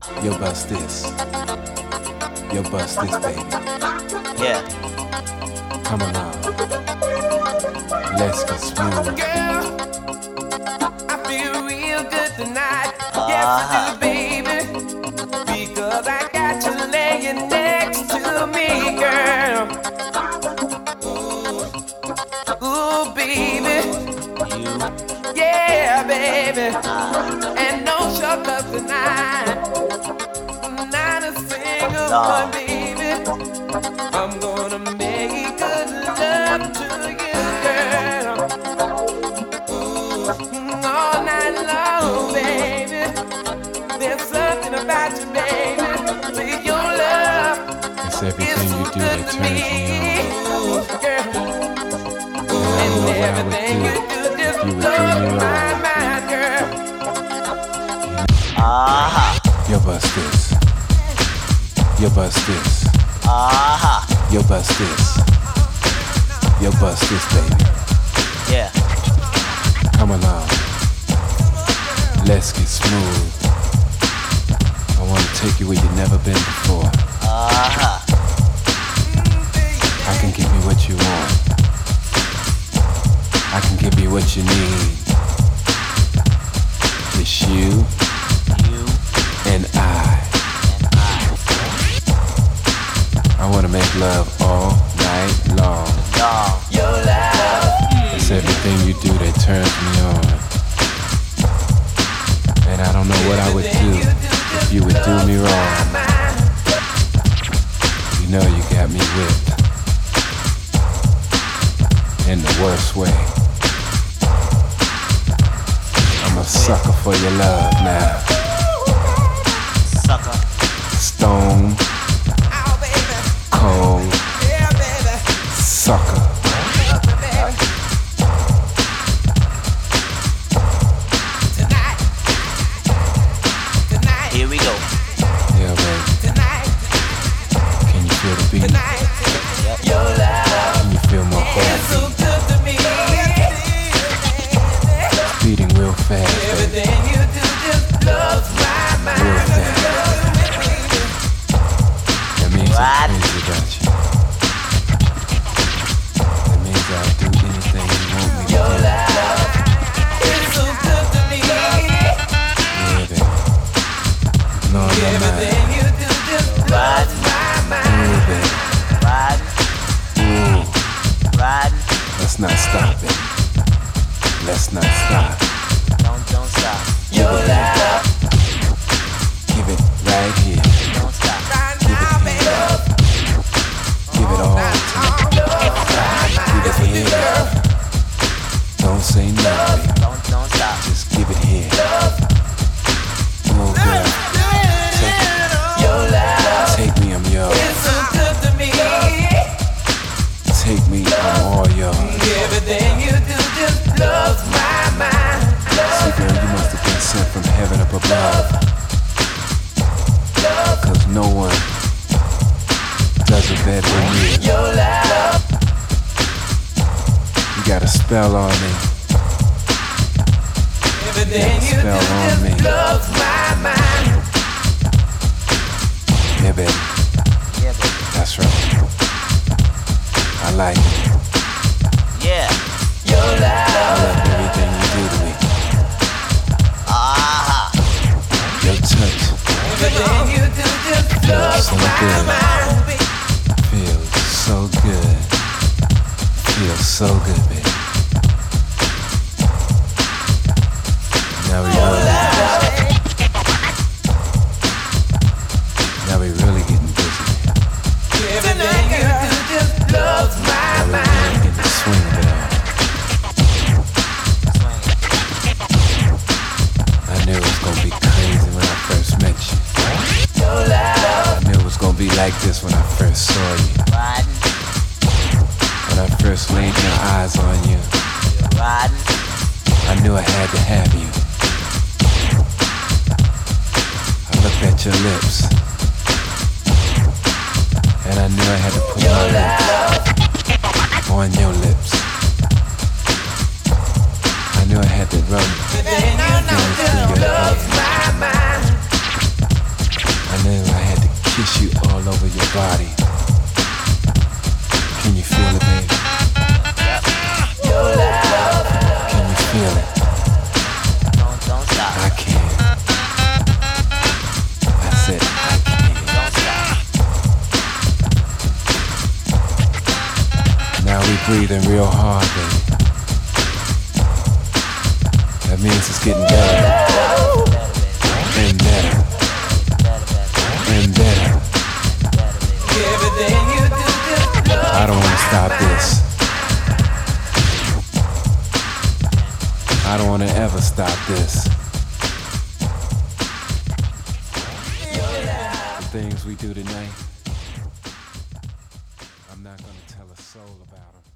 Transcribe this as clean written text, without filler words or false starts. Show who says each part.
Speaker 1: Yo, bust this. Yo, bust this, baby.
Speaker 2: Yeah.
Speaker 1: Come along. Let's get smooth.
Speaker 3: Girl, I feel real good tonight. Yes, I do, baby. Because I got you laying next to me, girl. Ooh, baby. Yeah, baby. And no shortcuts tonight. Not a single one, baby. I'm gonna make good love to you, girl. All night long, baby. There's something about you, baby. See, your love
Speaker 1: It's everything you do that turns me on.
Speaker 3: girl.
Speaker 1: I don't know what I
Speaker 3: Everything
Speaker 1: would
Speaker 3: you
Speaker 1: do
Speaker 3: do just
Speaker 1: if you would
Speaker 3: blows
Speaker 1: turn me
Speaker 3: my
Speaker 1: on.
Speaker 3: mind, girl.
Speaker 2: Aha.
Speaker 1: Yo, bust this. Yo, bust this.
Speaker 2: Aha.
Speaker 1: Yo, bust this. Yo, bust this, baby.
Speaker 2: Yeah.
Speaker 1: Come along. Let's get smooth. I want to take you where you've never been before.
Speaker 2: Aha.
Speaker 1: I can give you what you want. I can give you what you need. It's you
Speaker 2: You
Speaker 1: and I.
Speaker 2: and I.
Speaker 1: I want to make love all night long.
Speaker 2: Long.
Speaker 3: Your love.
Speaker 1: It's everything you do that turns me on. And I don't know what I would do if you would do me wrong. You know you got me whipped. In the worst way. I'm a sucker for your love now.
Speaker 2: Sucker.
Speaker 1: Stone
Speaker 3: Oh, baby.
Speaker 1: cold
Speaker 3: Yeah, baby.
Speaker 1: sucker.
Speaker 3: Baby. Tonight. Tonight.
Speaker 2: Here we go.
Speaker 1: Yeah, baby.
Speaker 3: Tonight.
Speaker 1: Can you feel the beat?
Speaker 3: Tonight. Your love
Speaker 1: Can you feel my
Speaker 3: is
Speaker 1: heart
Speaker 3: so good to me.
Speaker 1: beating real fast, baby?
Speaker 3: Everything you do just blows my
Speaker 1: Real
Speaker 3: mind.
Speaker 1: fast. That means
Speaker 2: Right.
Speaker 1: I'm crazy about you. That means I'll do anything you want me to
Speaker 3: Your
Speaker 1: do.
Speaker 3: love is so good to me.
Speaker 1: Yeah, baby. Blowing my mind.
Speaker 3: Everything you do just blows my mind.
Speaker 1: Yeah, baby.
Speaker 2: Riding.
Speaker 1: Ooh,
Speaker 2: Riding.
Speaker 1: let's not stop it. Let's not stop.
Speaker 2: Don't stop.
Speaker 3: Your love
Speaker 1: Give it right here.
Speaker 2: Don't stop.
Speaker 3: right
Speaker 1: Give it
Speaker 3: now, baby.
Speaker 1: here. Give it all to me. Give it here. Don't say nothing.
Speaker 2: Don't stop.
Speaker 1: Just give it here. Oh, girl.
Speaker 3: Your love
Speaker 1: Take me, I'm yours.
Speaker 3: is so good to me.
Speaker 1: Take me, I'm all yours.
Speaker 3: Everything you do just blows my mind.
Speaker 1: See, girl, you must have been sent from heaven up above. Cause no one does it better than you.
Speaker 3: Your love
Speaker 1: You got a spell on me.
Speaker 3: everything you do
Speaker 1: Spell on
Speaker 3: just
Speaker 1: me.
Speaker 3: blows my mind.
Speaker 1: Yeah, baby,
Speaker 2: Yeah, baby.
Speaker 1: that's right. I like it.
Speaker 2: Yeah.
Speaker 3: Your
Speaker 1: I
Speaker 3: love
Speaker 1: love everything you do to me.
Speaker 2: Aha.
Speaker 1: Your touch
Speaker 3: everything you do just blows
Speaker 1: so
Speaker 3: my
Speaker 1: good.
Speaker 3: mind.
Speaker 1: feels so good. Feels so good, baby. Now we really getting busy.
Speaker 3: Everything you do just blows my
Speaker 1: Now we
Speaker 3: mind.
Speaker 1: really getting the swing of it all. I knew it was gonna be crazy when I first met you.
Speaker 3: Your love
Speaker 1: I knew it was gonna be like this when I first saw you.
Speaker 2: Riding.
Speaker 1: When I first laid my eyes on you,
Speaker 2: You're riding.
Speaker 1: I knew I had to have you. I looked at your lips, and I knew I had to put my lips on your lips. I knew I had to rub
Speaker 3: everything you do just blows my mind.
Speaker 1: kiss you all over your body. Can you feel it, baby? Can you feel it?
Speaker 2: Don't stop.
Speaker 1: I can. I said I can.
Speaker 2: Don't stop.
Speaker 1: Now we breathing real hard, baby. That means it's getting better. And better. And better.
Speaker 3: Everything you do just love.
Speaker 1: I don't want to stop this. I don't want to ever stop this. The things we do tonight, I'm not going to tell a soul about them.